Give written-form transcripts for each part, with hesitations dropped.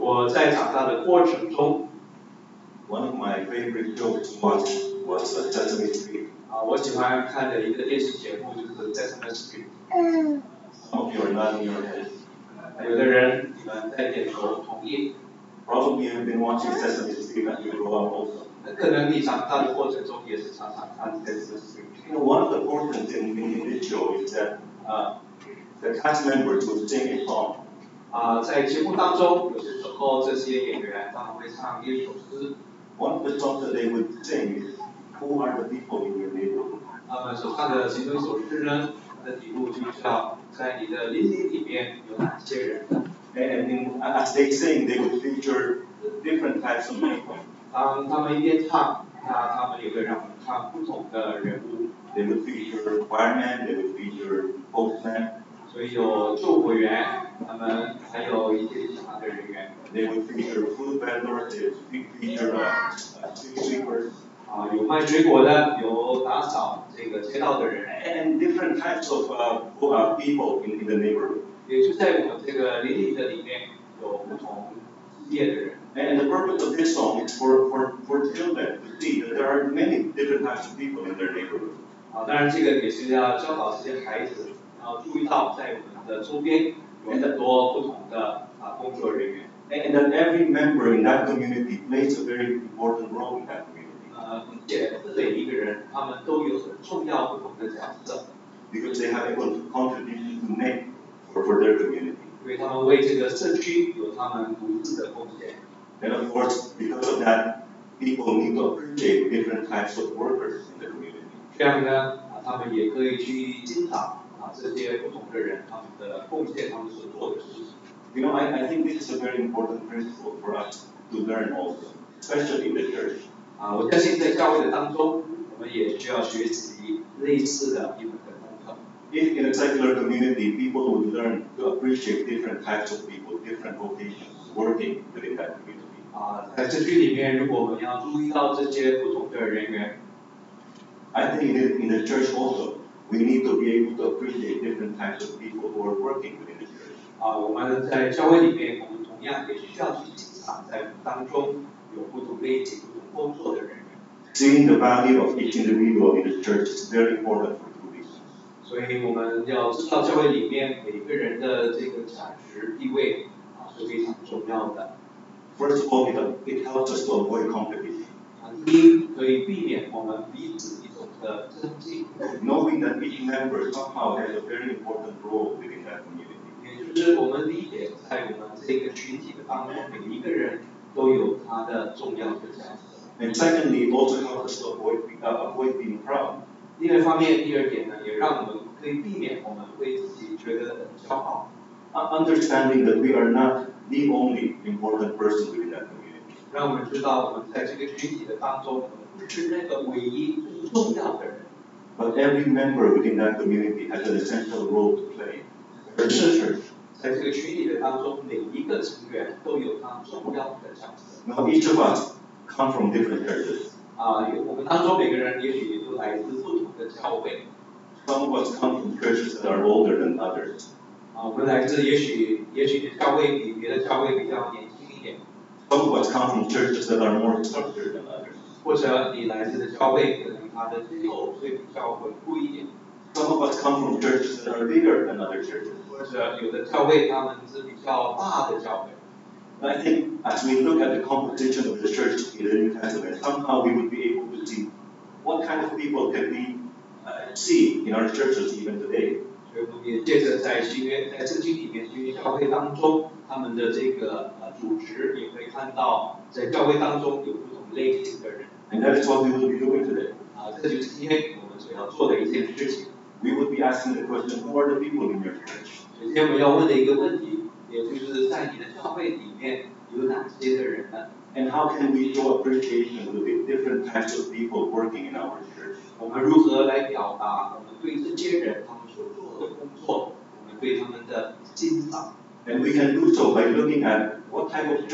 我在长大的过程中， one of my favorite shows to watch was Sesame Street. 我喜欢看的一个电视节目就是《Sesame Street》。 Some of you are nodding your heads. 有的人你们在点头同意。 Probably you've been watching Sesame Street as you grow up also. 可能你长大的过程中也是常常看《Sesame Street》。 One of the portions in this show is that the cast members would sing a song. 在节目当中，有些时候这些演员他们会唱一首诗。 One of the songs that they would sing is, "Who are the people in your neighborhood?" 他们所唱的其中一首诗呢，它的题目就叫在你的邻里里面有哪些人。 And as they sing, they would feature different types of people. 当他们一边唱，他们也会让我们看不同的人物。 They would feature firemen, they would feature postmen. 所以有救火员，他们还有一些其他的人员。 They would feature food vendors, they would feature street sweepers. 有卖水果的，有打扫这个街道的人。 And different types of people in the neighborhood. 也就在我们这个邻里的里面，有不同职业的人。 And the purpose of this song is for children to see that there are many different types of people in their neighborhood. 当然这个也是要教导这些孩子，要注意到在我们的周边有很多不同的工作人员。 And that every member in that community plays a very important role in that community. 并且每一个人他们都有很重要不同的角色。 Because they have a contribution to make for their community. 因为他们为这个社区有他们独自的贡献。 And of course, because of that, people need to appreciate different types of workers in the community. 这样呢，他们也可以去欣赏这些不同的人他们的贡献，他们所做的事情。 You know, I think this is a very important principle for us to learn also, especially in the church. 我相信在教会的当中，我们也需要学习类似的一门的功课。 If in a secular community, people would learn to appreciate different types of people, different vocations working within that community. 在社区里面，如果我们要注意到这些不同的人员， I think in the church also, we need to be able to appreciate different types of people who are working within the church. 我们在教会里面，我们同样也需要去欣赏在当中有不同背景、不同工作的人员。 Seeing the value of each individual in the church is very important for two reasons. 所以我们要知道教会里面每个人的这个价值地位是非常重要的。 First of all, it helps us to avoid competition. 第一，可以避免我们彼此一种的争竞。 Knowing that each member somehow has a very important role within that community. 也就是我们理解，在我们这个群体的当中，每一个人都有他的重要的价值。 And secondly, it also helps us to avoid being proud. 另外一方面，第二点呢，也让我们可以避免我们为自己觉得很骄傲。 Understanding that we are not the only important person within that community. 让我们知道，我们在这个群体的当中，我们不是那个唯一最重要的人。 But every member within that community has an essential role to play. 而是在这个群体的当中，每一个成员都有他重要的角色。 Now, each of us come from different churches. 我们当中每个人也许也都来自不同的教会。 Some of us come from churches that are older than others. 我们来自也许教会比别的教会比较年轻一点。 Some of us come from churches that are more structured than others. 或者你来自的教会可能它的结构会比较稳固一点。 Some of us come from churches that are bigger than other churches. 或者有的教会他们是比较大的教会。 And I think as we look at the composition of the church in the New Testament, somehow we would be able to see what kind of people can we see in our churches even today. 所以我们也接着在圣经里面新约教会当中，他们的这个组织也可以看到，在教会当中有不同类型的人。 And that is what we will be doing today. 这就是今天我们所要做的一件事情。 We would be asking the question, who are the people in your church? 首先我们要问的一个问题，也就是在你的教会里面有哪些的人呢？ And how can we show appreciation to the different types of people working in our church? 我们如何来表达我们对这些人他们所做的工作，我们对他们的欣赏？ And we can do so by looking at what type of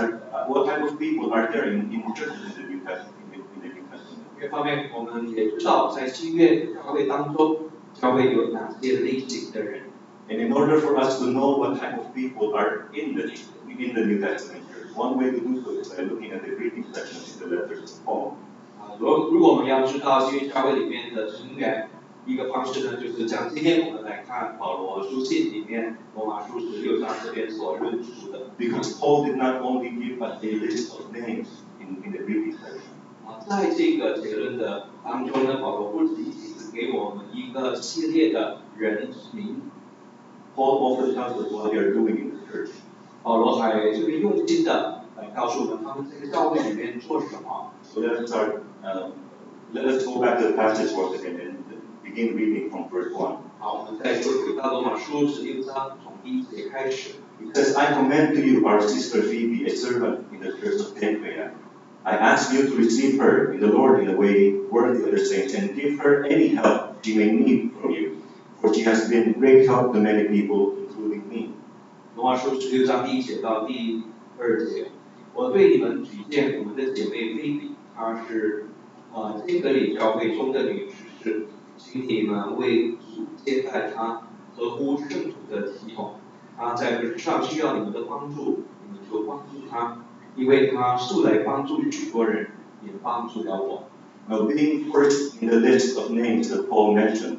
people are there in churches in the New Testament. 另一方面，我们也知道在新约教会当中，教会有哪些类型的人。 And in order for us to know what type of people are in the in the New Testament church. One way to do so is by looking at the greeting section in the letters of Paul. 如果我们要知道新约教会里面的成员，一个方式呢，就是像今天我们来看保罗书信里面罗马书16章这边所论述的。 Because Paul did not only give us a list of names in the greeting section. 在这个结论的当中呢，保罗不仅仅给我们一个系列的人名。 Paul also tells us what they are doing in the church. 保罗还特别用心的来告诉我们他们在教会里面做什么。 So let's start. Let us go back to the passage once again and begin reading from verse 1. 好，我们再说回到罗马书16章从1节开始。 It says, I commend to you our sister Phoebe, a servant in the church of Panchaea. I ask you to receive her in the Lord in a way worthy of the saints, and give her any help she may need from you, for she has been great help to many people, including me. 罗马书16章1节到2节，我对你们举荐我们的姐妹菲比，她是金格里教会中的女执事，请你们为主接待她，合乎圣徒的体统。她在本上需要你们的帮助，你们就帮助她，因为她素来帮助许多人，也帮助了我。 Now, being first in the list of names that Paul mentioned,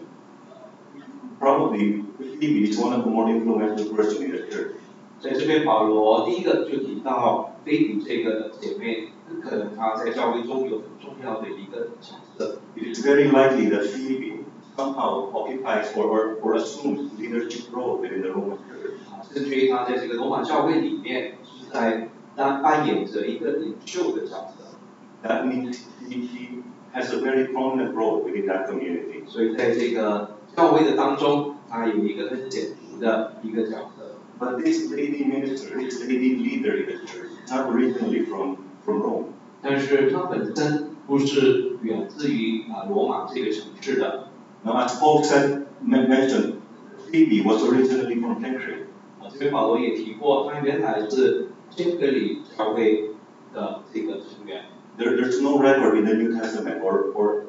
probably Phoebe is one of the more influential persons in the church. 在这边，保罗第一个就提到菲比这个姐妹，很可能她在教会中有很重要的一个角色。 It is very likely that Phoebe somehow occupies or assumes leadership role within the Roman church. 甚至于她在这个罗马教会里面是在扮演着一个领袖的角色。 That means she has a very prominent role within that community. 所以在这个教会的当中，她有一个很显著的一个角色。 But this lady minister, this lady leader in the church, is not originally from Rome. 但是她本身不是源自于罗马这个城市的。 Now, as Paul mentioned, Phoebe was originally from Panchaea. 这边保罗也提过，她原来是金格里教会的这个成员。 There's no record in the New Testament, or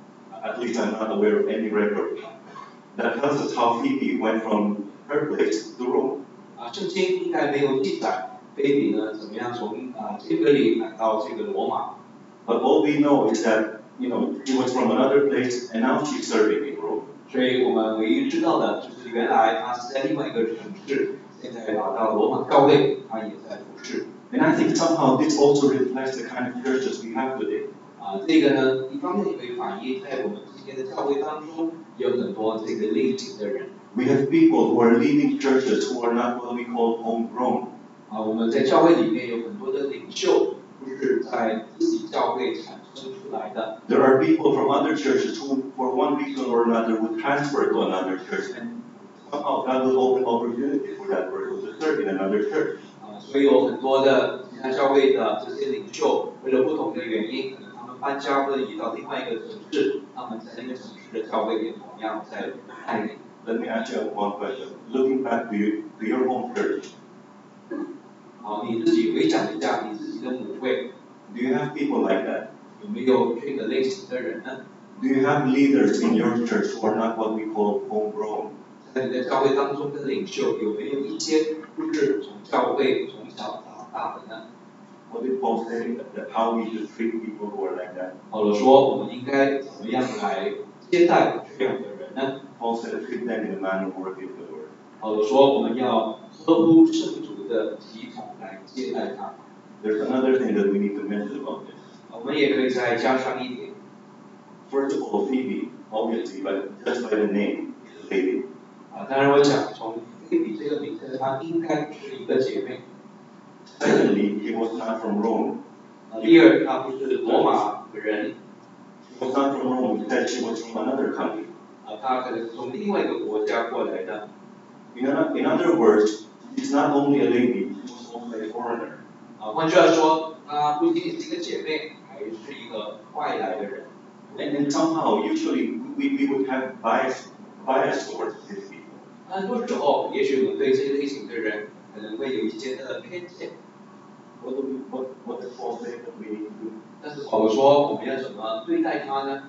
at least I'm not aware of any record, that tells us how Phoebe went from her place to Rome. 圣经应该没有记载菲比呢怎么样从金格里来到这个罗马。 But all we know is that, she was from another place and now she's serving in Rome. 所以我们唯一知道的就是原来他是在另外一个城市，现在来到罗马教会，他也在服侍。 And I think somehow this also reflects the kind of churches we have today. 这个呢，一方面也可以反映在我们今天的教会当中，有很多这个类型的人。 We have people who are leading churches who are not what we call homegrown. 我们在教会里面有很多的领袖，不是在自己教会产生出来的。 There are people from other churches who, for one reason or another, would transfer to another church, and somehow God will open opportunity for that person to serve in another church. 所以有很多的其他教会的这些领袖，为了不同的原因，可能他们搬家或者移到另外一个城市，他们在那个城市的教会也同样在带领。 Let me ask you one question. Looking back to your home church. 好，你自己回想一下你自己的母会 Do you have people like that? 有没有这个类型的人呢？ Do you have leaders in your church who are not what we call homegrown? 在你的教会当中的领袖有没有一些不是从教会从小长大的呢？ What did Paul say that how we should treat people who are like that? 保罗说，我们应该怎么样来接待这样的人呢？ Paul said, treat them in a manner worthy of the Lord. 保罗说，我们要合乎圣徒的体统来接待他。 There's another thing that we need to mention about this. 我们也可以再加上一点。 First of all, Phoebe, obviously, but just by the name, is a lady. 当然我讲从菲比这个名字，她应该是一个姐妹。 Secondly, he was not from Rome. 第二，她不是罗马人。 She was not from Rome. Instead, she was from another country. 她可能是从另外一个国家过来的。 In other words, she's not only a lady, she was also a foreigner. 换句话说，她不仅仅是一个姐妹，还是一个外来的人。 And somehow, usually, we would have bias towards these people. 很多时候，也许我们对这类型的人可能会有一些的偏见。 What does Paul say that we need to do? 但是保罗说，我们要怎么对待他呢？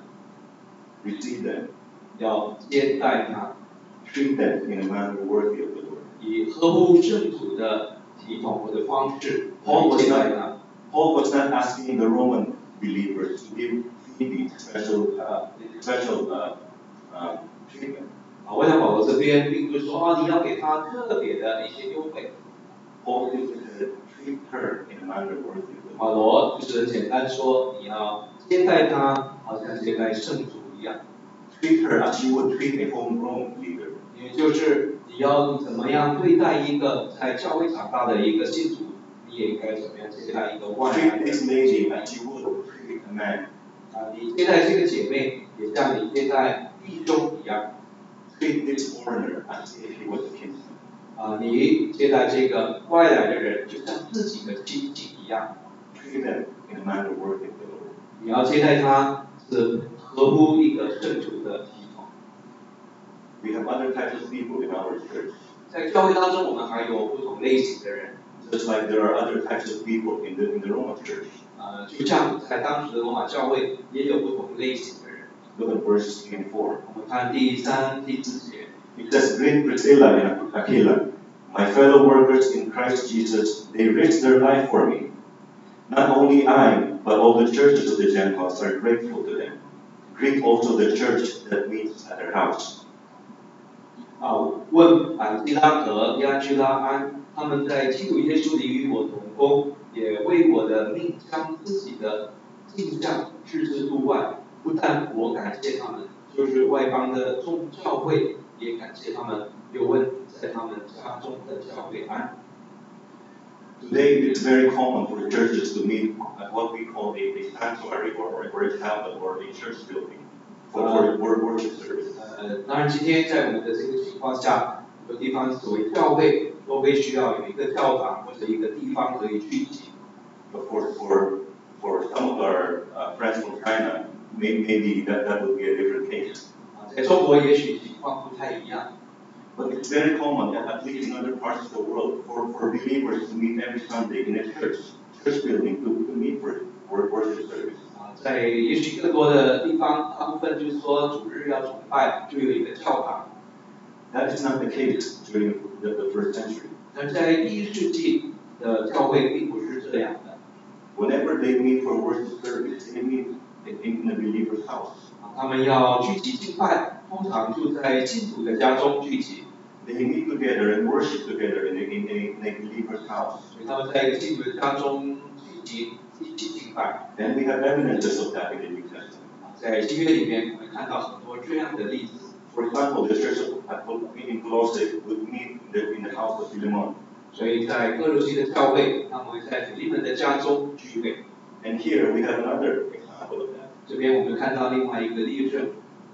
Receive them. 要接待他， Treat them in a manner worthy of the Lord. 以合乎圣徒的体体统或者方式来接待他。 Paul was not asking the Roman believers to give Phoebe special treatment. 我想保罗这边并不是说你要给他特别的一些优惠。 Paul used to treat her in a manner worthy of the 保罗就是很简单说，你要接待他，好像接待圣主一样。 Treat her as you would treat a homegrown leader. 也就是你要怎么样对待一个在教会长大的一个信徒，你也应该怎么样接待一个外来 Treat 的 this lady as you would treat a man. 你接待这个姐妹，也像你接待弟兄一样。 Treat this foreigner as if he was a kinsman. 你接待这个外来的人，就像自己的亲戚一样。 Treat them in a manner worthy of the Lord. 你要接待他是合乎一个圣主的体统。 We have other types of people in our church. 在教会当中，我们还有不同类型的人。 Just like there are other types of people in the Roman church. 就像在当时的罗马教会也有不同类型的人。 Look at verses 3 and 4. 我们看第3、第4节。 It says, Greet Priscilla and Aquila, my fellow workers in Christ Jesus. They risked their life for me. Not only I, but all the churches of the Gentiles are grateful to them. Greet also the church that meets at their house. 问安基拉和亚居拉安，他们在基督耶稣里与我同工，也为我的命将自己的镜像置之度外。不但我感谢他们，就是外邦的众教会也感谢他们，又问在他们家中的教会安。 Today, it is very common for churches to meet at what we call a sanctuary or a chapel or a church building for worship service. 当然，今天在我们的这个情况下，有地方所谓教会都会需要有一个教堂或者一个地方可以聚集。 Of course, for some of our friends from China, maybe that would be a different case. 在中国也许情况不太一样。 But it's very common, at least in other parts of the world, for believers to meet every Sunday in a church building to meet for worship service. 在也许更多的地方，大部分就是说主日要崇拜，就有一个教堂。 That is not the case during the first century. 但在第1世纪的教会并不是这样的。 Whenever they meet for worship service, they meet in the believer's house. 他们要聚集敬拜，通常就在信徒的家中聚集。 They meet together and worship together in a believer's house. 所以他们在一个信徒的家中聚集，一起敬拜。 And we have evidences of that in the New Testament. 在新约里面，我们看到很多这样的例子。 For example, the church in Colossae would meet in the house of Philemon. 所以在哥罗西的教会，他们会在腓利门的家中聚会。 And here we have another example of that. 这边我们看到另外一个例证。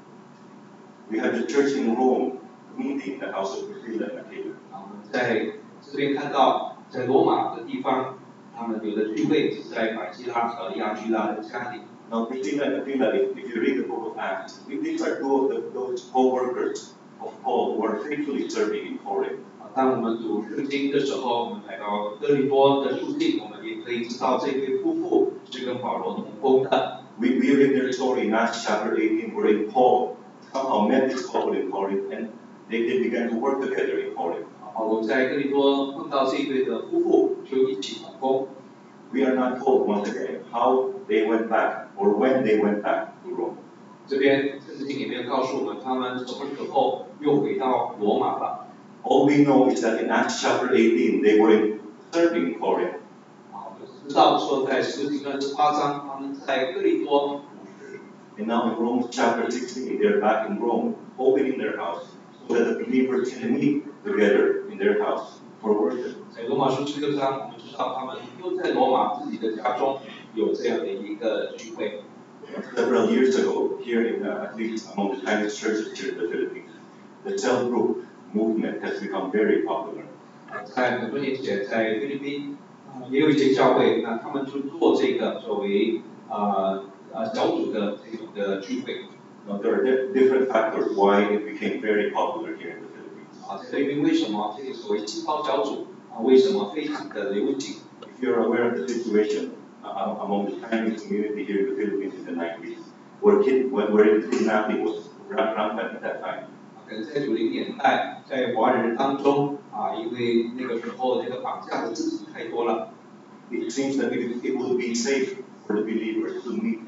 We have the church in Rome meeting the house of Priscilla and Aquila. 我们在这边看到，在罗马的地方，他们有的聚会是在百基拉和亚居拉的家里。 Now, Priscilla and Aquila, if you read the book of Acts, these are two of those co-workers of Paul who are faithfully serving in Corinth. 当我们读圣经的时候，我们来到哥林多的书信，我们也可以知道这对夫妇是跟保罗同工的。 We read their story in Acts chapter 18, wherein Paul somehow met this couple in Corinth, and they began to work together in Corinth. 保罗在哥林多碰到这一对的夫妇，就一起同工。 We are not told once again how they went back or when they went back to Rome. 这边圣经也没有告诉我们他们什么时候又回到罗马了。 All we know is that in Acts chapter 18, they were serving in Corinth. 我们知道说在使徒行传18章，他们在哥林多服侍。 And now in Romans chapter 16, they're back in Rome, opening their house so that the believers can meet together in their house for worship. 在罗马书16章，我们知道他们又在罗马自己的家中有这样的一个聚会。 Several years ago, here at least among the Chinese churches here in the Philippines, the cell-group movement has become very popular. 在很多年前，在菲律宾也有一些教会，那他们就做这个作为小组的这种的聚会。 Now, there are different factors why it became very popular here in the Philippines. 在菲律宾为什么这个所谓气泡小组为什么非常的流行？ If you're aware of the situation among the Chinese community here in the Philippines in the 90s, where kidnapping was rampant at that time. 可能在90年代，在华人当中因为那个时候这个绑架的事情太多了。 It seems that it would be safe for the believers to meet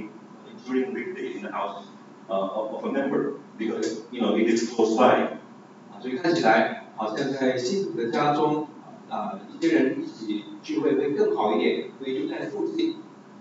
during weekdays in the house of a member because it is close by. 所以看起来好像在信徒的家中一些人一起聚会会更好一点，所以就在附近。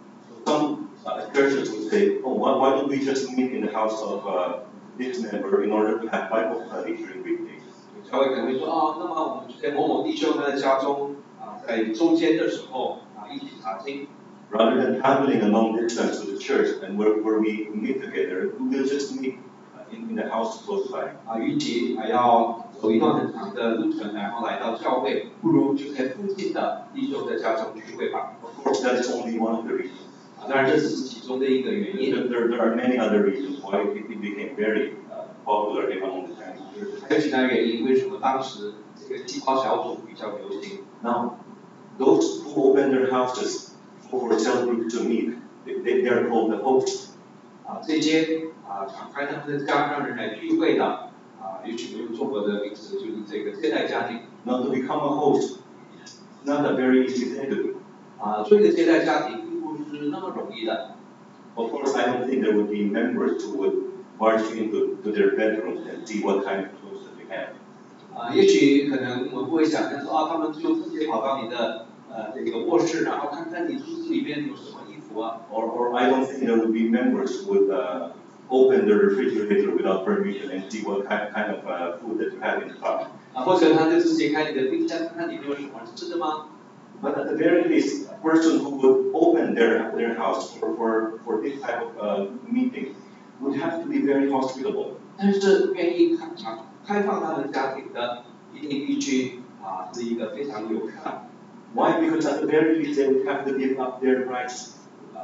Some churches would say, oh, why don't we just meet in the house of this member in order to have Bible study during weekdays? 教会可能会说那么我们就在某某弟兄他的家中在周间的时候一起查经。 Rather than traveling a long distance to the church and where we meet together, we will just meet in the house close by. 与其还要走一段很长的路程，然后来到教会，不如就在附近的弟兄的家中聚会吧。 Of course, that is only one of the reasons. 当然这只是其中的一个原因。 There are many other reasons why it became very popular among the Chinese churches. 还有其他原因，为什么当时这个祭包小组比较流行？ Now, those who open their houses for cell groups to meet, they are called the hosts. 这些敞开他们的家让人来聚会的也许没有中国的名词，就是这个接待家庭。 Now, to become a host, it's not a very easy thing to do. 做一个接待家庭并不是那么容易的。 Of course, I don't think there would be members who would barge into their bedrooms and see what kind of clothes that they have. 也许可能我们不会想象说他们就直接跑到你的这个卧室，然后看看你橱子里面有什么衣服啊。 Or I don't think there would be members who would open the refrigerator without permission and see what kind of food that you have in the top. 或者他就直接开你的冰箱，看看里面有什么吃的吗？ But at the very least, a person who would open their house for this type of meeting would have to be very hospitable. 但是愿意开放他们家庭的，一定必须是一个非常友善。 Why? Because at the very least they would have to give up their rights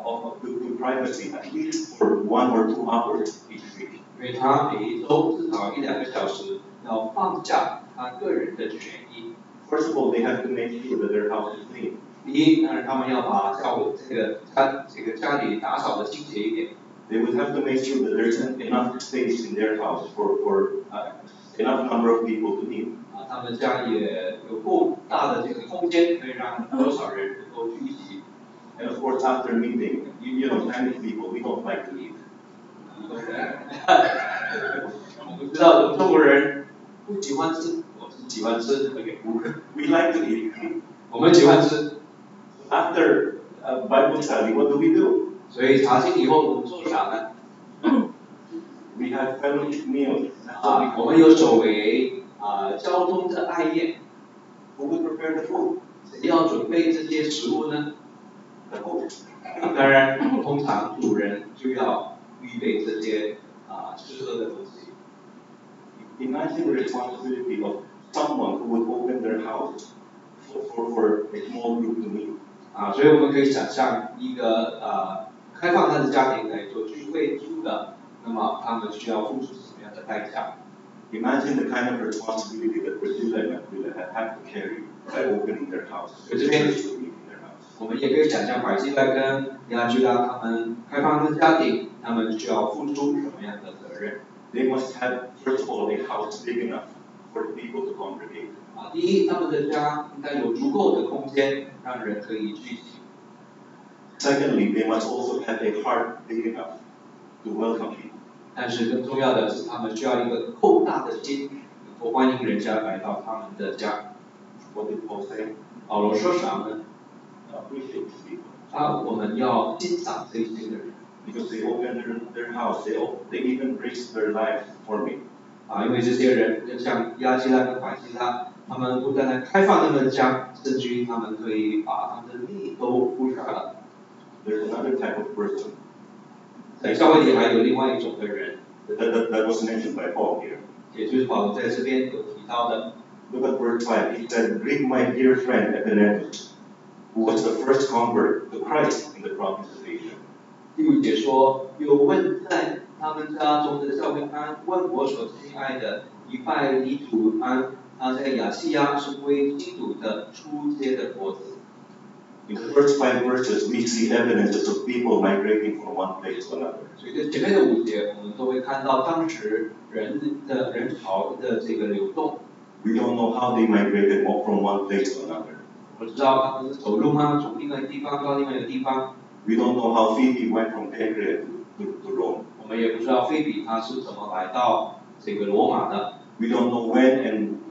to privacy at least for 1 or 2 hours each week. 因为他每一周至少1-2个小时要放下他个人的权益。 First of all, they have to make sure that their house is clean. 第一，当然他们要把教会这个家里打扫的清洁一点。 They would have to make sure that there's enough space in their house for enough number of people to meet. 他们家也有够大的这个空间，可以让多少人能够聚集。 And of course, after meeting, Chinese people, we don't like to eat. 我们知道中国人不喜欢吃，我是喜欢吃。 We like to eat. 我们喜欢吃。 After Bible study, what do we do? 所以查经以后我们做啥呢？ We have fellowship meals. 我们有所谓交通的爱宴。 Who would prepare the food? 谁要准备这些食物呢？ The host. 当然，通常主人就要预备这些吃喝的东西。 Imagine the responsibility of someone who would open their house for a small group to meet. 所以我们可以想象一个开放他的家庭来做聚会租的，那么他们需要付出什么样的代价 Imagine the kind of responsibility that Priscilla and Aquila have to carry by opening their house. 我们也可以想象百基拉跟亚居拉他们开放他的家庭，他们需要付出什么样的责任 They must have, first of all, a house big enough for people to congregate. 第一，他们的家应该有足够的空间，让人可以聚集。 Secondly, they must also have a heart big enough to welcome people. 但是更重要的是，他们需要一个够大的心，能够欢迎人家来到他们的家。 What did Paul say? 保罗说啥呢？ Appreciate these people. 我们要欣赏这些的人。 Because they opened their house, they even risked their lives for me. 因为这些人就像亚基拉跟百基拉，他们不单单开放他们的家，甚至于他们可以把他们的命都付出来了。 There's another type of person. 在教会里还有另外一种的人， That was mentioned by Paul here. 也就是保罗在这边有提到的。 Look at verse 5. He said, Greet my dear friend Epaphras, who was the first convert to Christ in the province of Asia. 第5节说，有问在他们家中的教会安，问我所亲爱的以拜尼土安，他在亚细亚是归基督的初阶的国子。 In the first 5 verses, we see evidences of people migrating from one place to another. 所以在前面的5节，我们都会看到当时人潮的这个流动。 We don't know how they migrated from one place to another. 我知道他们是走路吗？从另外一个地方到另外一个地方。 We don't know how Phoebe went from Pancreas to Rome. 我们也不知道菲比他是怎么来到这个罗马的。 We don't know when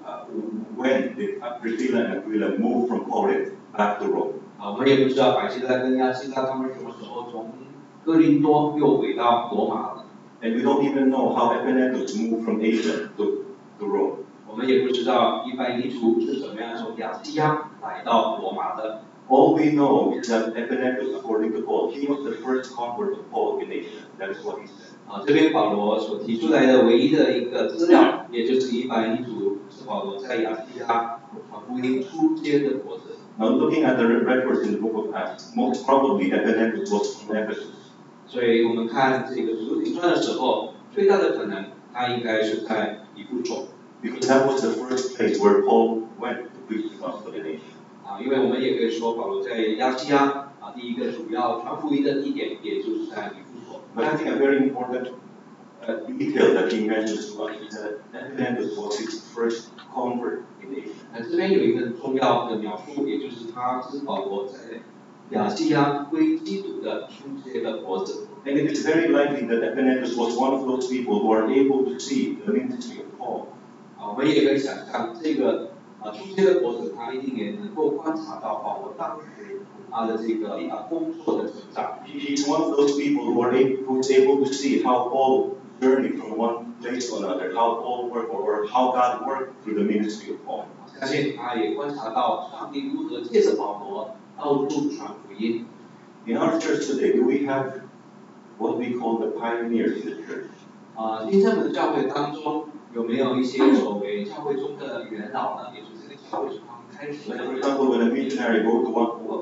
did Priscilla and Aquila move from Corinth back to Rome. 我们也不知道百基拉跟亚基拉他们什么时候从哥林多又回到罗马了。 And we don't even know how Epaenetus moved from Asia to Rome. 我们也不知道以百尼图是怎么样从亚细亚来到罗马的。 All we know is that Epaenetus, according to Paul, he was the first convert of Paul in Asia. That is what he said. 这边保罗所提出来的唯一的一个资料，也就是以百尼图是保罗在亚细亚传福音初阶的果子。 Now, looking at the records in the book of Acts, most probably Epaenetus was from Ephesus. 所以我们看这个使徒行传的时候，最大的可能他应该是在以弗所。 Because that was the first place where Paul went to preach the gospel in Asia. 因为我们也可以说保罗在亚细亚第一个主要传福音的地点，也就是在以弗所。 But I think a very important detail that he mentions to us is that Epaenetus was his first convert in Asia. 这边有一个重要的描述，也就是他是保罗在亚细亚归基督的初阶的果子。 And it is very likely that Epaenetus was one of those people who are able to see the ministry of Paul. 我们也可以想象这个初阶的果子，他一定也能够观察到保罗当时他的这个工作的成长。 He is one of those people who is able to see how Paul journeyed from one place to another, how Paul worked or how God worked through the ministry of Paul. 相信他也观察到上帝如何借着保罗到处传福音。 In our church today, do we have what we call the pioneers in the church? 今天我们的教会当中有没有一些所谓教会中的元老呢？也就是这个教会是他们开始的。 For example, when a missionary go to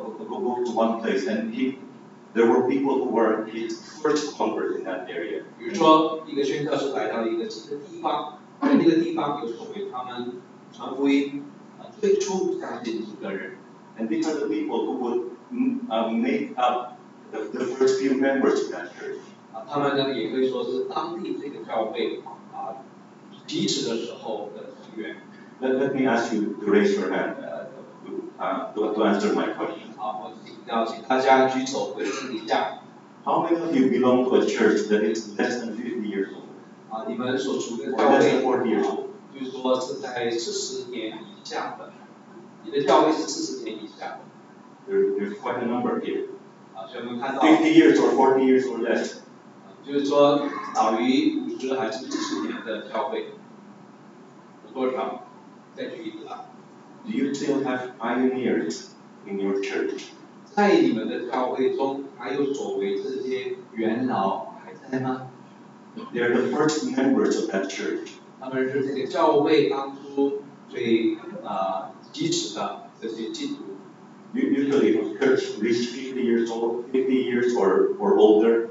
one place and there were people who were his first converts in that area. 比如说，一个宣教士来到一个新的地方，在那个地方有所谓他们传福音最初相信主的人。 And these are the people who would make up the first few members of that church. 他们呢也可以说是当地这个教会起始的时候的成员。 Let me ask you to raise your hand to answer my question. 我要请大家举手回复一下。 How many of you belong to a church that is less than 50 years old? 你们所属的 Or 教 less 会 than 40 years old? 就是说是在40年以下的，你的教会是40年以下的。 There's quite a number here. 所以我们看到 50 years or 40 years or less. 就是说少于50还是40年的教会有多少？再举一个 Do you still have pioneers in your church? 在你们的教会中，还有所谓这些元老还在吗？ They are the first members of that church. 他们是这个教会当初最基础的这些基督徒。 Usually, if a church reaches 50 years old, 50 years or older,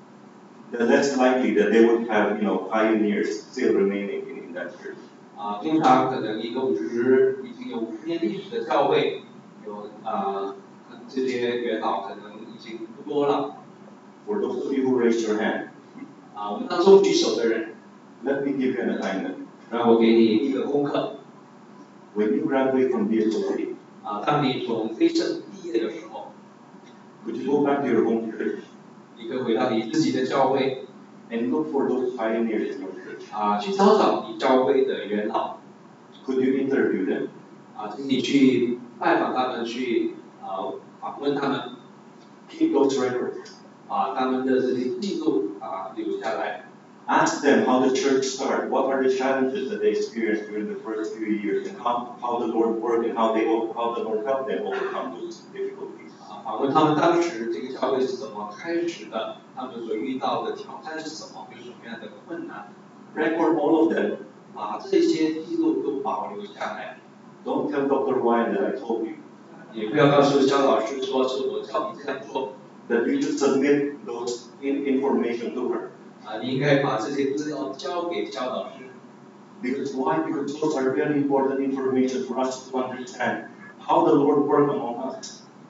the less likely that they would have, pioneers still remaining in that church. 通常可能一个已经有50年历史的教会，有这些元老可能已经不多了。 For those of you who raised your hand, 我们当中举手的人， let me give you an assignment. 让我给你一个功课。 When you graduate from BSOC, 当你从非正毕业的时候， could you go back to your home church 你可以回到你自己的教会， and look for those pioneers in your church? 去找找你教会的元老， Could you interview them? 请你去拜访他们，去访问他们， Keep those records. 他们的这些记录留下来。 Ask them how the church started, what are the challenges that they experienced during the first few years, and how the Lord worked and how the Lord helped them overcome those difficulties. 访问他们当时这个教会是怎么开始的，他们所遇到的挑战是什么，有什么样的困难。 Record all of them. 这些记录都保留下来。 Don't tell Dr. Wine that I told you. 也不要告诉肖老师说是我叫你这样做。 That you should submit those information to her. 你应该把这些资料交给肖老师。 Because why? Because those are very important information for us to understand how the Lord worked among us.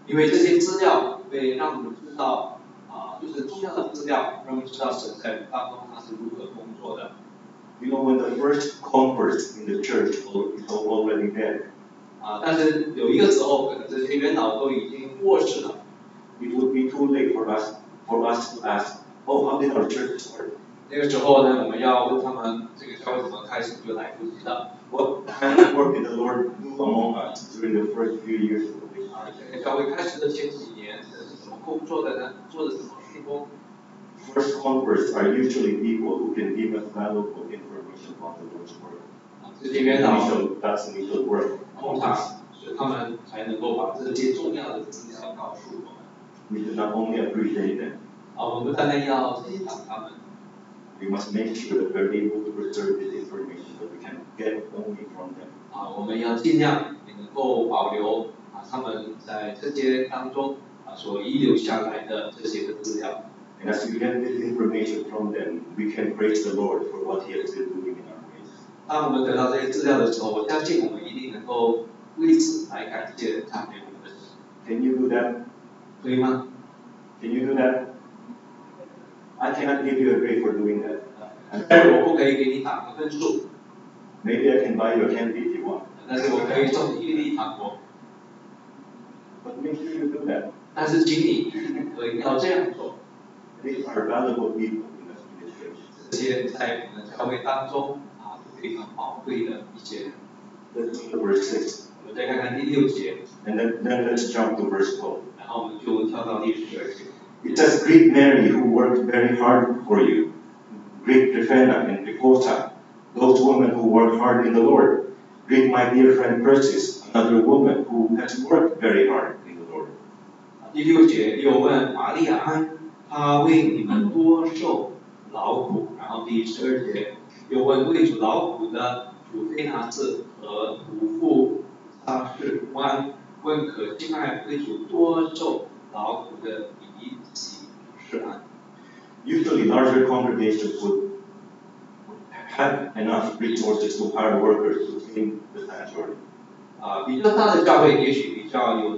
因为这些资料会让我们知道就是重要的资料，让我们知道神在当中他是如何工作的。 You know, when the first converts in the church is already dead, 但是有一个时候，可能这些元老都已经过世了。 It would be too late for us to ask, oh, how did our church start? 那个时候呢，我们要问他们这个教会怎么开始，就来不及了。 What kind of work did the Lord do among us during the first few years of the church? 这个教会开始的前几年是怎么工作的呢？做的什么事工？ First converts are usually people who can give us valuable information about the Lord's work. 这些元老 That's initial work. 通常是他们才能够把这些重要的资料告诉我们。 We should not only appreciate them. 我们不单单要欣赏他们， We must make sure that we're able to preserve this information that we can get only from them. 我们要尽量也能够保留他们在这些当中所遗留下来的这些的资料。 And as we get this information from them, we can praise the Lord for what He has been doing in our midst. 当我们得到这些资料的时候，我相信我们一定能够为此来感谢赞美我们的神。 Can you do that? 可以吗？ Can you do that? I cannot give you a grade for doing that. 但是我不可以给你打个分数， Maybe I can buy you a candy if you want. 但是我可以送你一粒糖果。 But make sure you do that. 但是请你可以要这样做。 These are valuable people in the church. 这些在我们教会当中非常宝贵的一些人。 Let's go to verse 6. 我们再看看第6节， And then let's jump to verse 12. 然后我们就跳到第12节。 It says, Greet Mary, who worked very hard for you. Greet Tryphena and Tryphosa, those women who work hard in the Lord. Greet my dear friend Persis, another woman who has worked very hard in the Lord. 第6节又问玛利亚安，她为你们多受劳苦。然后第12节又问为主劳苦的主菲拿斯和仆妇撒士安，问可敬爱为主多受劳苦的以己士安。 Usually, larger congregations would have enough resources to hire workers to clean the sanctuary. 比较大的教会也许比较有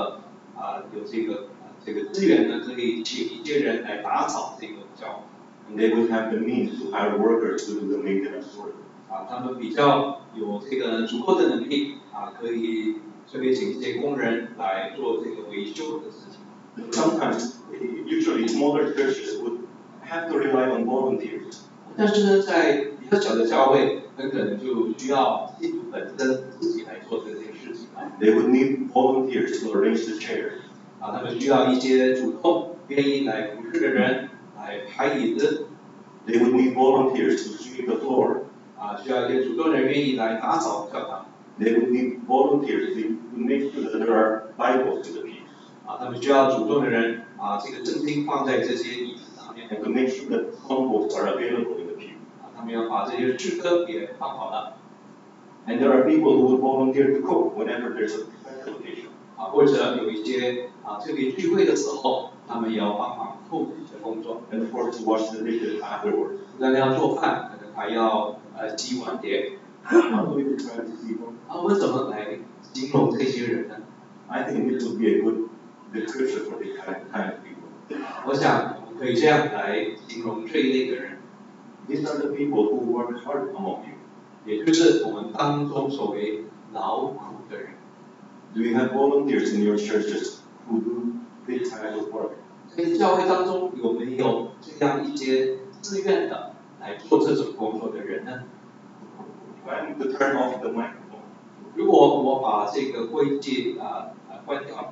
这个资源呢，可以请一些人来打扫这个教会。 And they would have the means to hire workers to do the maintenance work. 他们比较有这个足够的能力可以请一些工人来做这个维修的事情。 Sometimes, usually smaller churches would have to rely on volunteers. 但是呢，在比较小的教会，很可能就需要信徒本身自己来做这件事情。 They would need volunteers to arrange the chairs. 他们需要一些主动愿意来服侍的人来排椅子。 They would need volunteers to sweep the floor. 需要一些主动人愿意来打扫教堂。 They would need volunteers to make sure that there are Bibles in the pews. 他们需要主动的人这个圣经放在这些椅子上面。 And to make sure that songbooks are available in the pew. 他们要把这些诗歌也放好了。 And there are people who would volunteer to cook whenever there's a special occasion. 或者有一些特别聚会的时候，他们也要帮忙后厨的工作。 And of course, to wash the dishes afterwards. 不但要做饭，可能还要洗碗碟。 How do we describe these people? 我们怎么来形容这些人呢？ I think this would be a good description for this kind of people. 我想我们可以这样来形容这一类的人。 These are the people who work hard among you. 也就是我们当中所谓劳苦的人。 Do you have volunteers in your churches who do this kind of work? 在教会当中有没有这样一些自愿的来做这种工作的人呢？ If I need to turn off the microphone. 如果我把这个会议器关掉，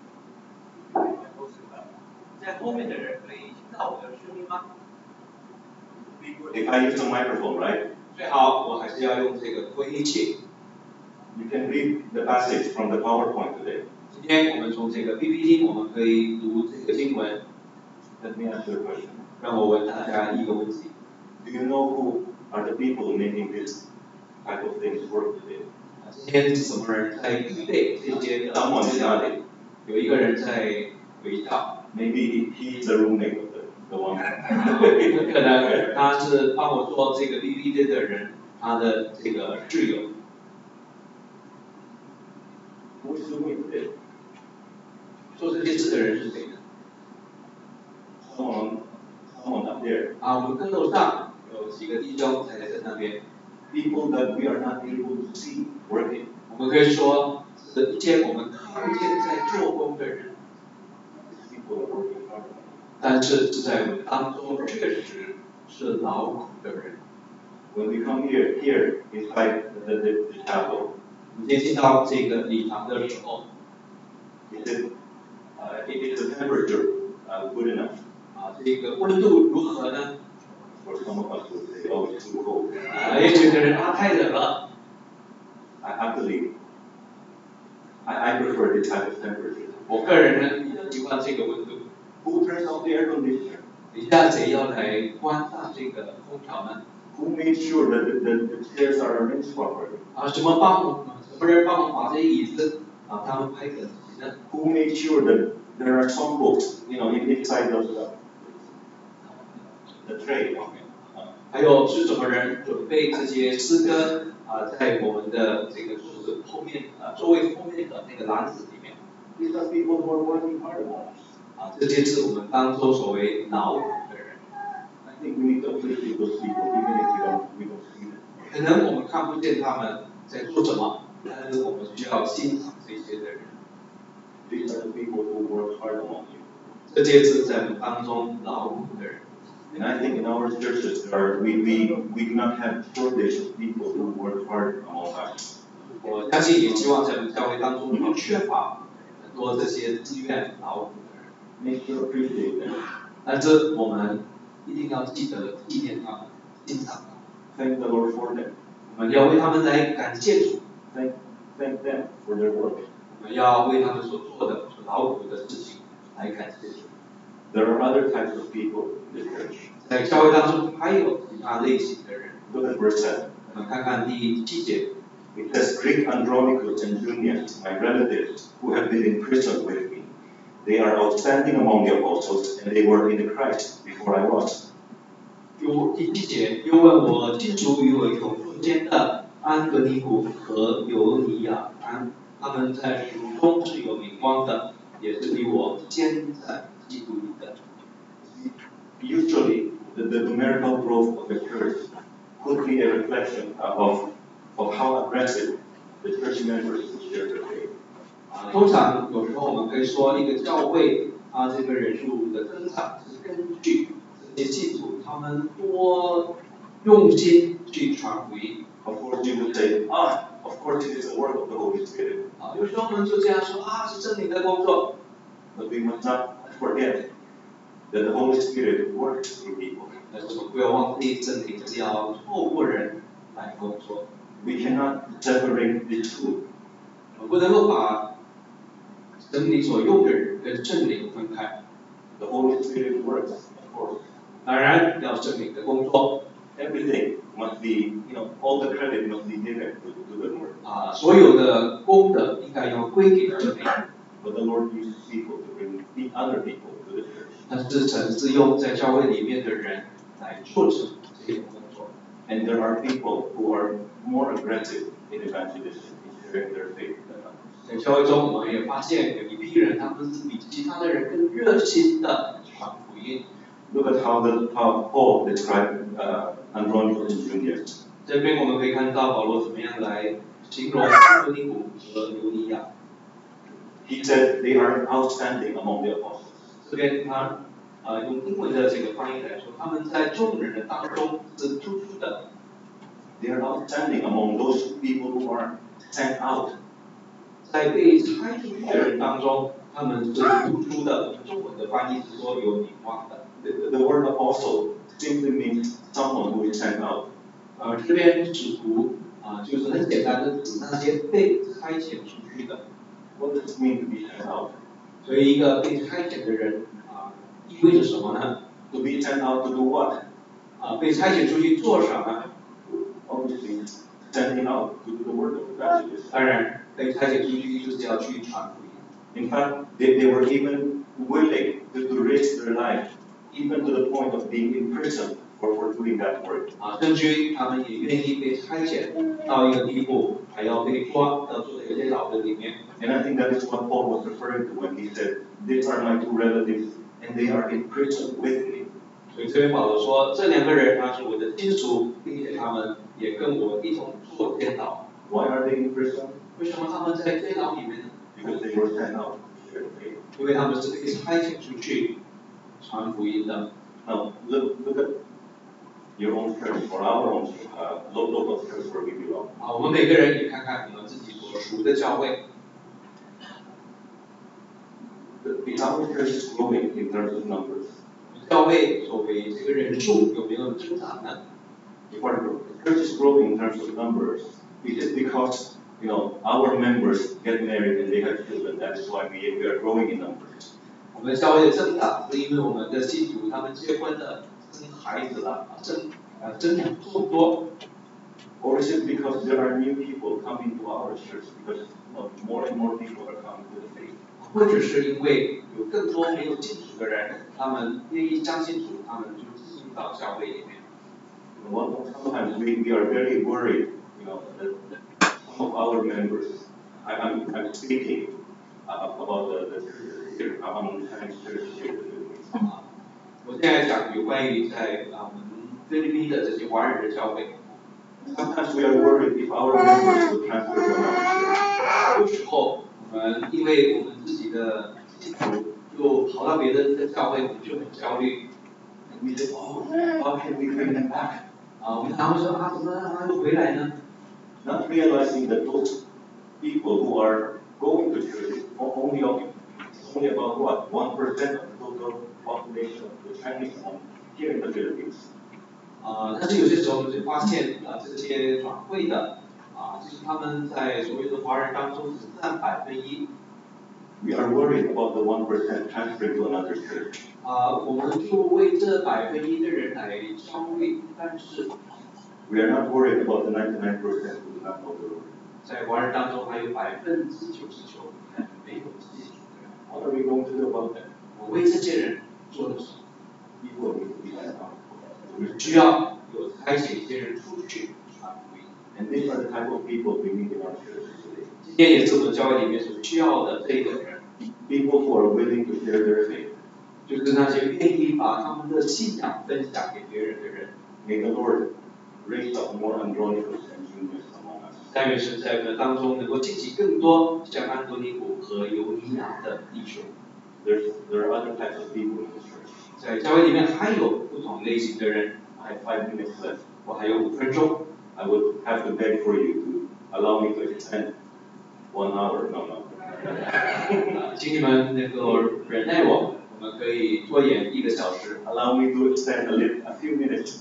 在后面的人可以听到我的声音吗？ If I use the microphone, right? 最好我还是要用这个会议器。 You can read the passage from the PowerPoint today. 今天我们从这个 PPT 我们可以读这个经文。 Let me ask you a question. 让我问大家一个问题： Do you know who are the people making this type of things work today? 今天是什么人在预备这些资料里？有一个人在回教。 Maybe he's the roommate of the one. 可能他是帮我做这个 PPT 的人，他的这个室友。 Who is doing it today? 做这些事的人是谁呢？ Someone up there. 我们跟楼上有几个弟兄才在那边， People that we are not able to see working. 我们可以说是一些我们看不见在做工的人， People are working hard. 但是是在我们当中确实是劳苦的人。 When we come here inside the chapel, 我们进到这个礼堂的时候， is the temperature good enough? 这个温度如何呢？ For some of us would say, oh, it's too cold. 也许有的人太冷了。 Actually, I prefer this type of temperature. 我个人呢比较喜欢这个温度。 Who turns off the air conditioner? 等一下谁要来关上这个空调呢？ Who made sure that the chairs are arranged properly? 什么人帮我把这些椅子他们拍整齐呢？ Who made sure that there are some books, inside the tray? 还有是什么人准备这些诗歌在我们的这个桌子后面座位后面的那个篮子里面？ These are people who are working hard on us. 这些是我们当中所谓劳苦的人。 I think we need to appreciate those people, even if we don't see them. 可能我们看不见他们在做什么，但是我们需要欣赏这些的人。 These are the people who work hard among you. 这些是在我们当中劳苦的人。 And I think in our churches, we do not have shortage of people who work hard among us. 我相信也希望在我们教会当中不缺乏很多这些自愿劳苦的人。 Make sure to appreciate them. 但是我们一定要记得纪念他们，欣赏他们。 Thank the Lord for them. 我们要为他们来感谢主， Thank them for their work. 我们要为他们所做的劳苦的事情来感谢主。 There are other types of people in the church. 在教会当中还有其他类型的人。 Look at verse 7. 我们看看第7节。 It says, Greet Andronicus and Junius, my relatives, who have been in prison with me. They are outstanding among the apostles, and they were in the Christ before I was. 第7节，又问我亲属与我同住间的安格尼古和尤尼亚安，他们在属中是有名光的，也是与我先在基督里的。 Usually, the numerical growth of the church could be a reflection of how aggressive the church members would share their faith. 通常有时候我们可以说，一个教会这个人数的增长是根据这些信徒他们多用心去传福音。 Of course, you would say, of course it is the work of the Holy Spirit. 有时候我们就这样说是圣灵的工作。 But we must not forget that the Holy Spirit works through people. 但是我们不要忘记，圣灵是要透过人来工作。 We cannot separate the two. 我们不能够把圣灵所用的人跟圣灵分开。 The Holy Spirit works, of course. 当然要圣灵的工作。 Everything must be, all the credit must be given to the Lord. 所有的功德应该要归给圣灵。 But the Lord uses people to bring other people to the church. 但是神是用在教会里面的人来做成这些工作。 And there are people who are more aggressive in evangelism, in sharing their faith than others. 在教会中，我们也发现有一批人，他们是比其他的人更热心的传福音。 Look at how Paul described Andronicus and Junius. 这边我们可以看到保罗怎么样来形容安格尼古和尤尼亚。 He said they are outstanding among the apostles. 这边他用英文的这个翻译来说，他们在众人的当中是突出的。 They are outstanding among those people who are sent out. 在被差出去的人当中，他们是突出的。中文的翻译是说有名望的。 The word apostle simply means someone who is sent out. 这边使徒就是很简单的指那些被差遣出去的。 What does it mean to be sent out? 所以一个被差遣的人意味着什么呢？ To be sent out to do what? 被差遣出去做什么？ Obviously, sending out to do the work of evangelism. 当然，被差遣出去就是要去传福音。 In fact, they were even willing to risk their life, even to the point of being in prison for doing that work. 甚至于他们也愿意被差遣到一个地步， 还要被抓，要坐在一些牢的里面。 And I think that is what Paul was referring to when he said, "These are my two relatives, and they are in prison with me." 所以这边保罗说，这2个人他是我的亲属，并且他们也跟我一同坐监牢。 Why are they in prison? 为什么他们在监牢里面呢？ Because they were sent out to share the faith. 因为他们是被差遣出去传福音的。 Now, look at your own church or our own local church where we belong. 我们每个人也看看我们自己所属的教会。 Our church is growing in terms of numbers. 教会作为这个人数有没有增长呢？ If our church is growing in terms of numbers, it is because our members get married and they have children. That is why we are growing in numbers. 我们教会的增长是因为我们的信徒他们结婚了，生孩子了，增长更多。 Or is it because there are new people coming to our church because more and more people are coming to the faith? 或者是因为有更多没有信主的人，他们愿意相信主，他们就进到教会里面。 Sometimes we are very worried, that some of our members. I'm speaking about the church here. I'm Chinese church here in the Philippines. 我现在讲有关于在我们菲律宾的这些华人的教会。 Sometimes we are worried if our members will transfer to another church. 有时候我们因为我们自己的信徒就跑到别的教会，我们就很焦虑。 And we say, how can we bring them back? 我们常会说怎么让他又回来呢？ Not realizing that those people who are going to church only about what 1% of the total population of the Chinese here in the Philippines. 但是有些时候我们就发现这些转会的就是他们在所谓的华人当中只占1%。 We are worried about the 1% transferring to another church. 我们就为这1%的人来焦虑，但是 we are not worried about the 99% who do not know the Lord. 在华人当中还有99%没有信主的人。 What are we going to do about that? 我为这些人做了什么？ People need to be sent out. 我们需要有差遣一些人出去传福音。 And these are the type of people we need in our churches today. 今天也是我们教会里面所需要的这一个人。 People who are willing to share their faith. 就是那些愿意把他们的信仰分享给别人的人。 May the Lord raise up more Andronicus and Junius among us. 但愿神在我们当中能够激起更多像安多尼古和尤尼亚的弟兄。 There are other types of people in the church. 在教会里面还有不同类型的人。 I have 5 minutes left. 我还有5分钟。 I would have to beg for you to allow me to extend 1 hour. No. 请你们能够忍耐我，我们可以拖延1个小时。 Allow me to extend a few minutes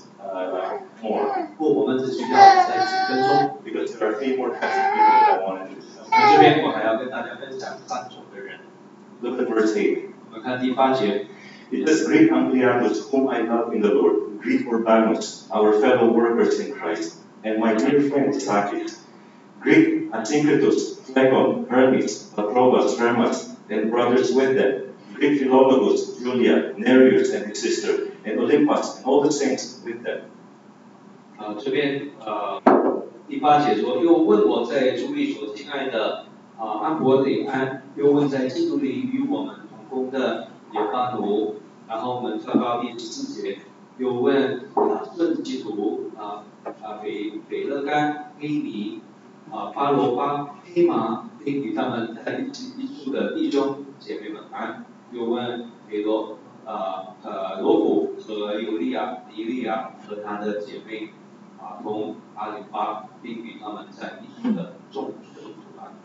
more. 不，我们只需要再几分钟。 Because there are 3 more types of people that I wanted to discuss. 这边我还要跟大家分享3种的人。 Look at verse 8. 我们看第8节。 It says, "Greet Ampliatus, whom I love in the Lord. Greet Urbanus, our fellow workers in Christ, and my dear friend Stachys. Greet Asyncritus, Phlecon, Hermes, Patrobas, Hermas, and brothers with them. Greet Philologus, Julia, Nereus and his sister, and Olympas, and all the saints with them." 这边第8节说，又问我在主里所亲爱的安伯里安，又问在基督里与我们同工的也巴奴。然后我们跳到第14节，又问顺基督北勒干、黑尼、巴罗巴、黑麻，并与他们在一处的弟兄姐妹们安。又问罗普和以利亚和他的姐妹同阿里巴，并与他们在一处的众圣徒安。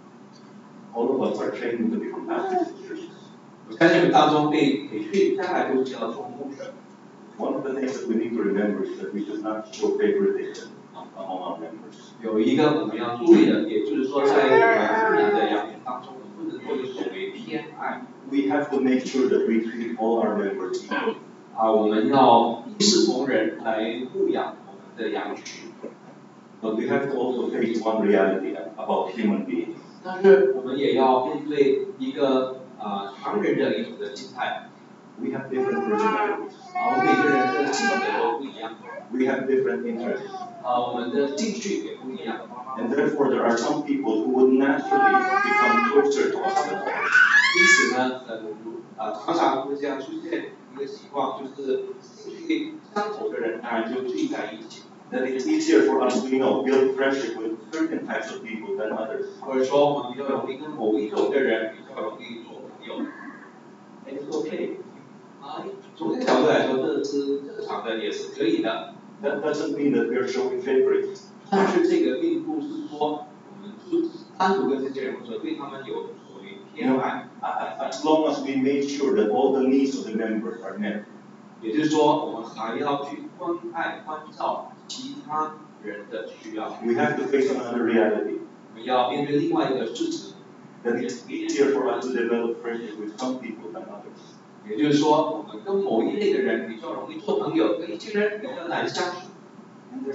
All of us are trained to become pastors in churches. 我相信我们当中被培训，将来都是要做牧者。 One of the things that we need to remember is that we should not show favoritism among our members. 有一个我们要注意的，也就是说，在我们牧养的羊群当中，我们不能够有所谓偏爱。 We have to make sure that we treat all our members equally. 我们要一视同仁来牧养我们的羊群。 But we have to also face one reality about human beings. 但是我们也要面对一个常人的一种的心态。 We have different personalities. 我们每个人的性格都不一样。 We have different interests. 我们的兴趣也不一样。 And therefore, there are some people who would naturally become closer to us than others. 因此呢，常常会这样出现一个情况，就是兴趣相投的人，当然就聚在一起。 That it's easier for us to, build friendship with certain types of people than others. 或者说，我们比较容易跟某一种的人比较容易做朋友。 And it's okay. 从这个角度来说，这是正常的，也是可以的。 That doesn't mean that we are showing favorites. 但是这个并不是说我们单独跟这些人或者对他们有所谓偏爱。 As long as we make sure that all the needs of the members are met. 也就是说，我们还要去关爱、关照其他人的需要。 We have to face another reality. 我们要面对另外一个事实。 That it's easier for us to develop friendship with some people than others. 也就是说，我们跟某一类的人比较容易做朋友，跟一些人比较难相处。 And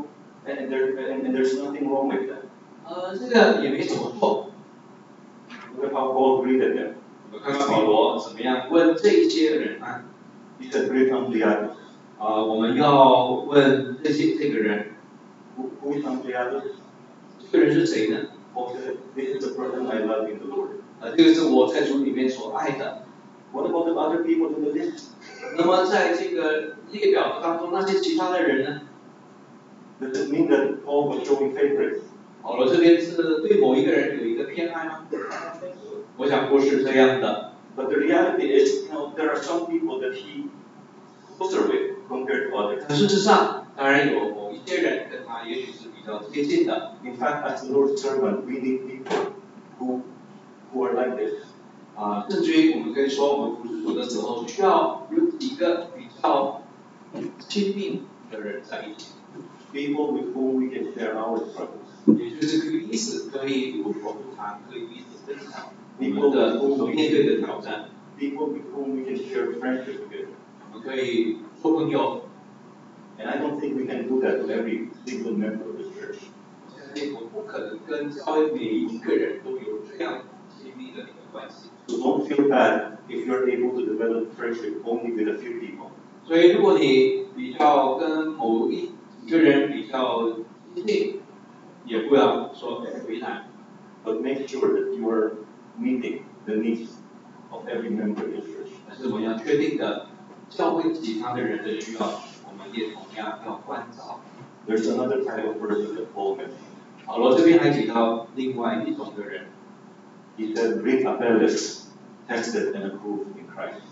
there's nothing wrong with that. 这个也没怎么错。 Look at how Paul greeted them. 我们看看保罗怎么样问这一些人安。 He said, "Greet Ampliatus." 我们要问这个人。 Who is Ampliatus? 这个人是谁呢？ Paul said, "This is the person I love in the Lord." 这个是我在主里面所爱的。 What about the other people in the list? 那么在这个列表当中，那些其他的人呢？ Does it mean that Paul was showing favorites? 保罗这边是对某一个人有一个偏爱吗？我想不是这样的。 But the reality is, there are some people that he closer with compared to others. 事实上，当然有某一些人跟他也许是比较接近的。 In fact, as the Lord's servant, we need people who are like this. 甚至于我们可以说，我们服侍主的时候，需要有几个比较亲密的人在一起。 People with whom we can share our struggles. 也就是彼此可以无所不谈，可以彼此分享我们的所面对的挑战。 People with whom we can share friendship together. 我们可以做朋友。 And I don't think we can do that to every single member of the church. 我相信我们不可能跟教会每一个人都有这样亲密的一个关系。 So don't feel bad if you're able to develop friendship only with a few people. 所以，如果你比较跟某几个人比较亲近，也不要说为难。 But make sure that you are meeting the needs of every member in the church. 但是我们要确定的，教会其他的人的需要，我们也同样要关照。 There's another type of person that Paul mentioned. 保罗这边还提到另外一种的人。 He said, "Greet Apelles, tested and approved in Christ."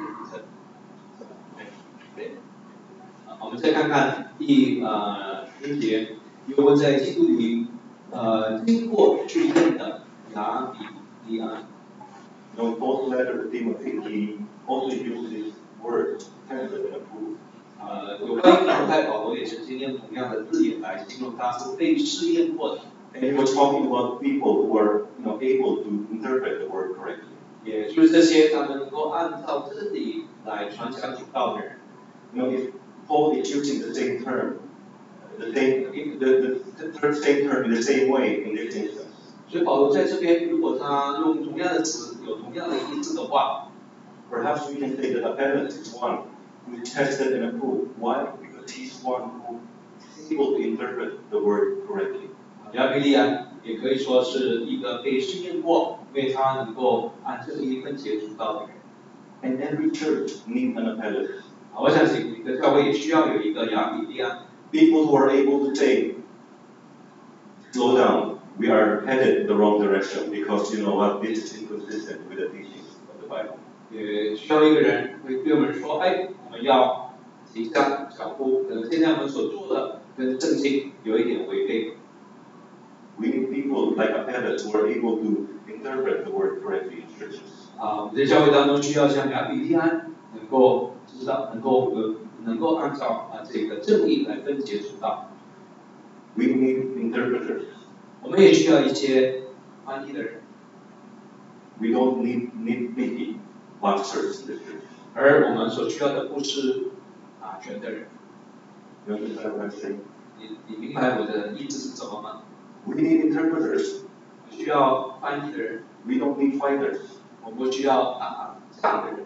我们再看看第1节，有问在基督里经过试验的亚比利安。 In Paul's letter to Timothy, he also used this word, tested and approved. 有关于提摩太，保罗也曾经用同样的字眼来形容他是被试验过的。 And he was talking about people who are, able to interpret the word correctly. 也就是这些他们能够按照真理来传讲主道的人。 If Paul is using the same term, the same term in the same way in this instance. 所以保罗在这边，如果他用同样的词，有同样的意思的话 ，perhaps we can say that Apelles is one who is tested and approved. Why? Because he's one who is able to interpret the word correctly. 亚比利安也可以说是一个被试验过，因为他能够按正义分解主道的人。 And every church needs an Apelles. 我相信一个教会也需要有一个亚比利安。 People who are able to say, "Slow down, we are headed the wrong direction because you know what, this is inconsistent with the teachings of the Bible." 也需要一个人会对我们说，我们要停下脚步，可能现在我们所做的跟圣经有一点违背。 We need people like Apelles who are able to interpret the word correctly in churches. 我们在教会当中需要像亚比利安能够知道，能够按照这个正义来分解主道。 We need interpreters. 我们也需要一些翻译的人。 We don't need nitpicky pastors in the church. 而我们所需要的不是打拳的人。 You understand what I'm saying? 你明白我的意思是什么吗？ We need interpreters. 需要翻译的人。 We don't need fighters. 我们不需要打仗的人。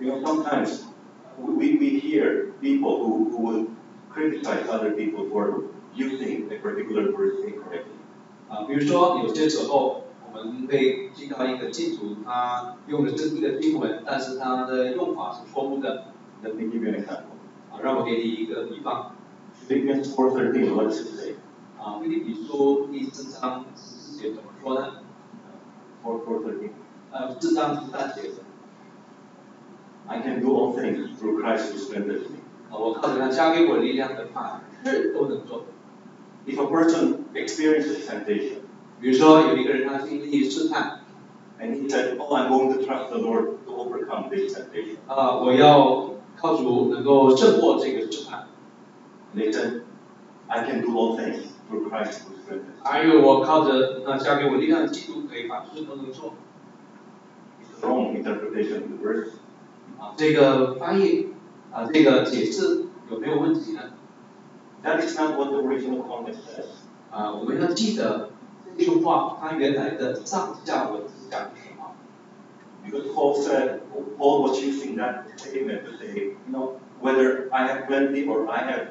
You know, sometimes we hear people who will criticize other people for using a particular word incorrectly. 比如说有些时候我们会听到一个信徒他用的是一个经文，但是他的用法是错误的。 Let me give you an example. 让我给你一个比方。 Philippians 4:13, what does it say? 腓立比书第4章14节怎么说呢 4:13. 4章13节。 I can do all things through Christ who strengthens me. 我靠着他加给我力量的凡事都能做。 If a person experiences temptation, 比如说有一个人他经历试探 and he said, "Oh, I'm going to trust the Lord to overcome this temptation." 我要靠主能够胜过这个试探。 And they said, "I can do all things through Christ who strengthens me." 还有我靠着那加给我力量的基督可以凡事都能做。 It's a wrong interpretation of the verse. 这个翻译这个解释有没有问题呢？ That is not what the original context says. 我们要记得这句话它原来的上下文是讲什么。 Because Paul was using that statement to say, you know, whether I have plenty or I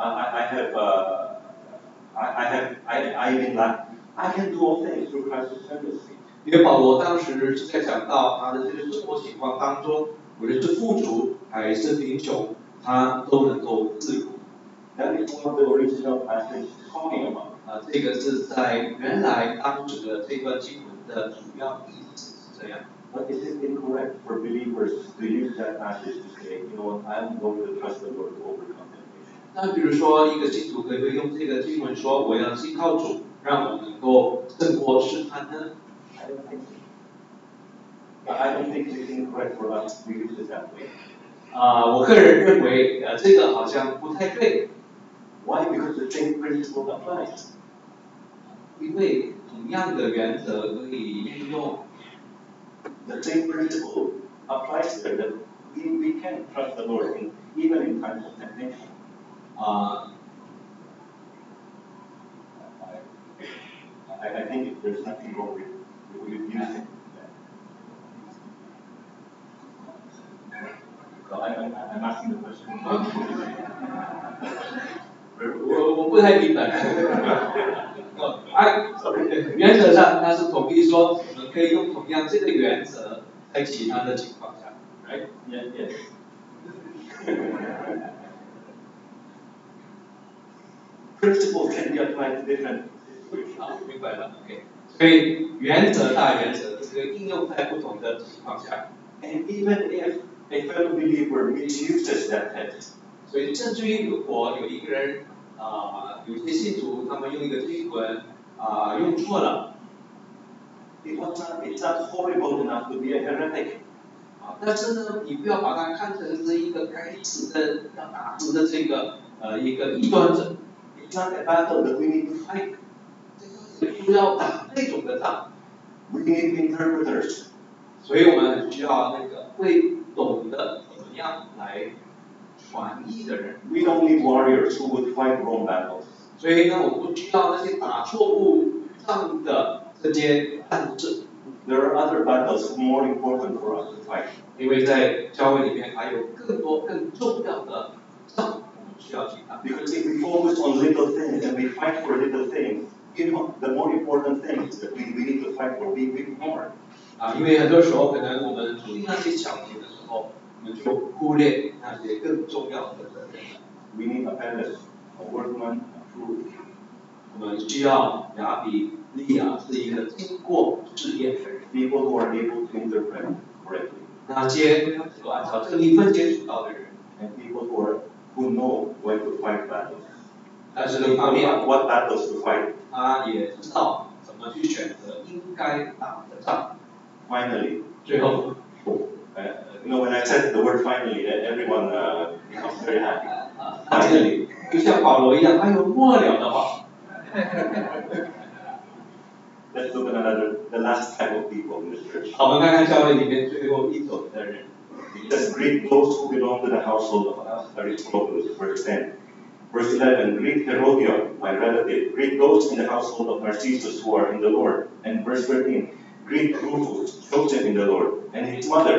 am in lack, I can do all things through Christ who strengthens me. 因为保罗当时是在讲到他的这个生活情况当中，无论是富足还是贫穷，他都能够自如。 That is what the original passage is talking about. 这个是在原来当时的这段经文的主要意思是这样。 But is it incorrect for believers to use that passage to say, you know what, I'm going to trust the Lord to overcome temptation? 那比如说一个信徒可以用这个经文说，我要信靠主，让我能够胜过试探呢？ I don't think it's incorrect for us to use it that way. 我个人认为这个好像不太对。 Why? Because the same principle applies. 因为同样的原则可以运用。 The same principle applies there that we can trust the Lord even in times of temptation. I think there's nothing wrong with using that. So I'm asking the question. 我不太明白。原则上它是同意说，我们可以用同样这个原则在其他的情况下 ，right? Yes. Principles can be applied to different situations. 明白了 ，OK。所以原则大原则这个应用在不同的情况下。 And even if a fellow believer misuses that text, 所以甚至于如果有一个人有些信徒他们用一个经文用错了， it's not horrible enough to be a heretic. 但是呢，你不要把它看成是一个该死的要打死的这个一个异端者。 It's not a battle that we need to fight. 不要打那种的仗。 We need interpreters. 所以我们很需要那个会懂得怎么样来传译的人。 We don't need warriors who would fight wrong battles. 所以呢，我不需要那些打错误仗的这些战士。 There are other battles more important for us to fight. 因为在教会里面还有更多更重要的仗，我们需要去打。 Because if we focus on little things and we fight for little things, you know, the more important things that we need to fight for, we ignore. 因为很多时候可能我们注意那些小节的时候，我们就忽略那些更重要的责任。 We need apprentice, a workman, a fruit. 我们需要亚比利亚是一个经过试验的人。 People who are able to interpret correctly. 那些能够按照正义分解主道的人。 And people who know when to fight battles. 但是另一方面 what battles to fight. 他也知道怎么去选择应该打的仗。 Finally, 最后 you know, when I said the word finally, everyone becomes very happy. finally, 就像保罗一样，他有末了的话。 Let's look at the last type of people in the church. 好，我们看看教会里面最后一种的人。 It says, greet those who belong to the household of Aristobulus, verse 10. Verse 11, greet Herodion, my relative. Greet those in the household of Narcissus who are in the Lord. And verse 13, greet Rufus, chosen in the Lord, and his mother,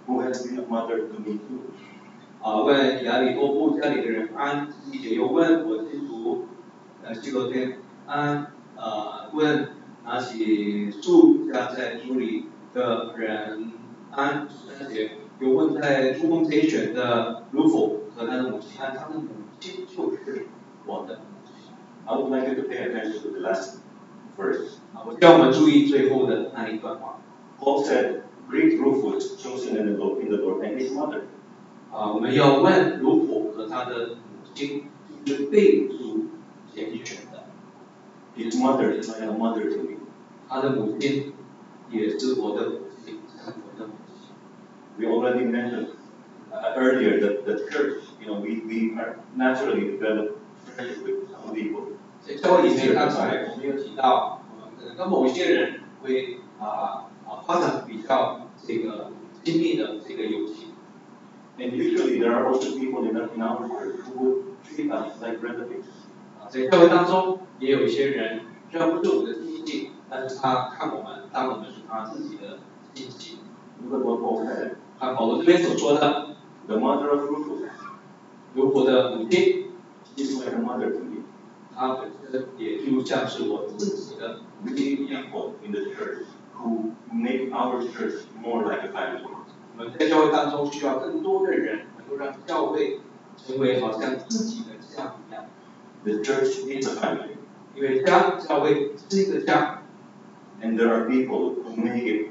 who has been a mother to me too. 问亚里多布家里的人安，弟姐又问我基督，希罗天安，问拿起树家在主里的人安13节，又问在珠峰节选的卢佛和他的母亲安，他的母亲就是我的母亲。 I would like you to pay attention to the last verse. 我希望我们注意最后的那一段话。 Paul said, "Greet Rufus, chosen in the Lord, and his mother." 我们要问卢佛和他的母亲，就是被主拣选的。 His mother is like a mother to me. 他的母亲也是我的母亲，像我的母亲。 We already mentioned earlier that the church, we are naturally developed friendship with some people. 在教会里面，刚才我们有提到，可能跟某一些人会发展比较这个亲密的这个友情。 And usually there are also people in our church who would treat us like relatives. 在教会当中也有一些人，虽然不是我们的亲戚，但是他看我们当我们是他自己的亲戚。 Look at what Paul said. 看保罗这边所说的， The mother of Rufus, 卢佛的母亲， is like a mother to me. 她本身也就像是我自己的母 We 亲 need 一样。 people in the church who make our church more like a family. 我们在教会当中需要更多的人，能够让教会成为好像自己的家一样。 The church is a family. 因为教会是一个家。 And there are people who make it,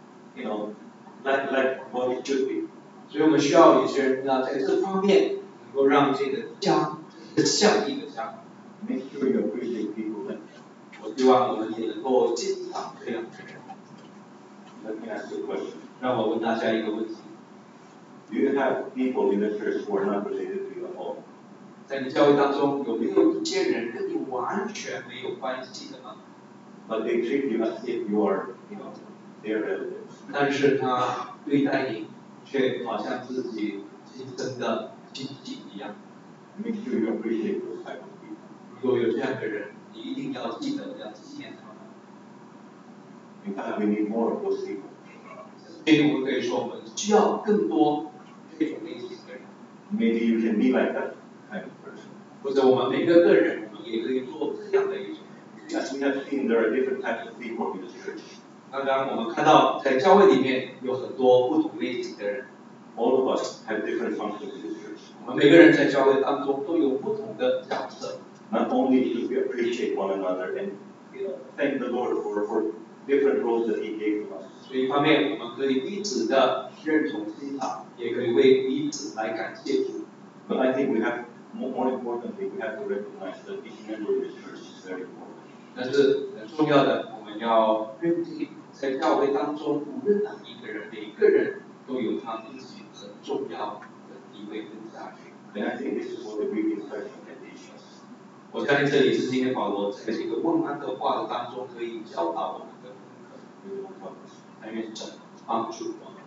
like what it should be. 所以我们需要有些人呢，在这方面能够让这个家像一个家。 Make sure you appreciate people like that. 我希望我们也能够欣赏这样的人。 Let me ask you a question. 让我问大家一个问题： Do you have people in the church who are not related to you at all? 在你教会当中，有没有一些人跟你完全没有关系的呢？ But they treat you as if you are, their relatives. 但是他对待你，却好像自己亲生的亲戚一样。 Make sure you appreciate those type of people. 如果有这样的人，你一定要记得要纪念他们。 In fact, we need more of those people. 所以我们可以说，我们需要更多这种类型的人。 Maybe you can be like that kind of person. 或者我们每个人，我们也可以做这样的一种。 As we have seen, there are different types of people in the church. 刚刚我们看到，在教会里面有很多不同类型的人。 All of us have different functions in the church. 我们每个人在教会当中都有不同的角色。 Not only should we appreciate one another and thank the Lord for different roles that He gave to us. 所以一方面，我们可以彼此的认同欣赏，也可以为彼此来感谢主。 But I think we have, more importantly, we have to recognize that each member of the church is very important. 但是很重要的，我们要认定，在教会当中，无论哪一个人，每一个人都有他自己很重要的地位跟价值。 And I think this is what the greeting section can teach us. 我相信这里是今天保罗在这个问安的话的当中可以教导我们的功课。 It will help us. 但愿神帮助我们。